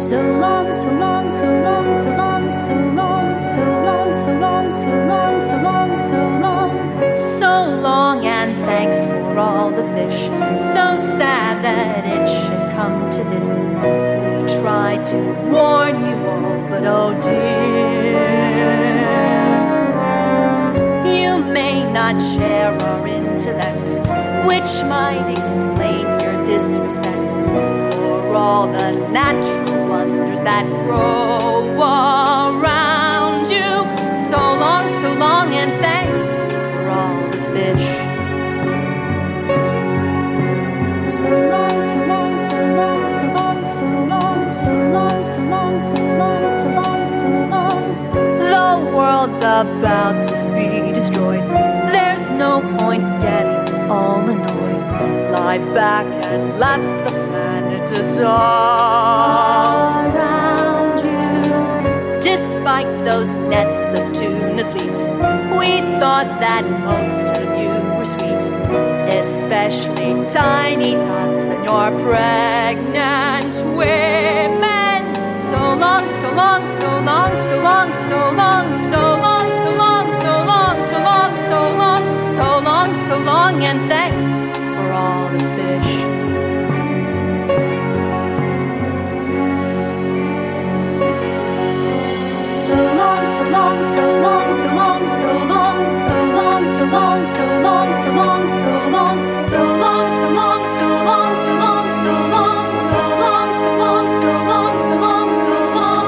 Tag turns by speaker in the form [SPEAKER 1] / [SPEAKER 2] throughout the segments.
[SPEAKER 1] So long, so long, so long, so long, so long, so long, so long, so long, so long, so long.
[SPEAKER 2] So long, and thanks for all the fish. So sad that it should come to this. We tried to warn you all, but oh dear, you may not share our intellect, which might explain your disrespect for all the natural wonders that grow around you. So long, and thanks for all the fish.
[SPEAKER 1] So long, so long, so long, so long, so long, so long, so long, so long, so long, so long.
[SPEAKER 2] The world's about to be destroyed. There's no point getting all annoyed. Lie back and let the planet dissolve
[SPEAKER 1] Around you.
[SPEAKER 2] Despite those nets of tuna fleets, we thought that most of you were sweet, especially tiny tots and your pregnant women. So long, so long, so long, so long, so long, so long, so long, so long, so long, so long, so long, so long, and thanks for all the fish.
[SPEAKER 1] So long, so long, so long, so long, so long, so long, so long, so long, so long, so long, so long, so long, so long, so long, so long, so long, so long, so long, so long, so long.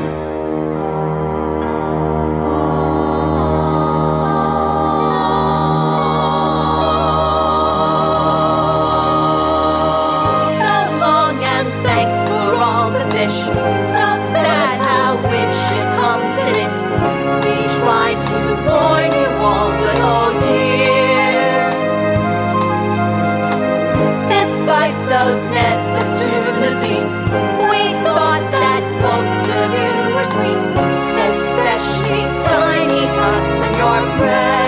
[SPEAKER 2] So long, and thanks for all the fish. So sad how it should come to this. We tried to warn you all, but oh dear, despite those nets of tuna fleets, we thought that most of you were sweet, especially tiny tots and your bread.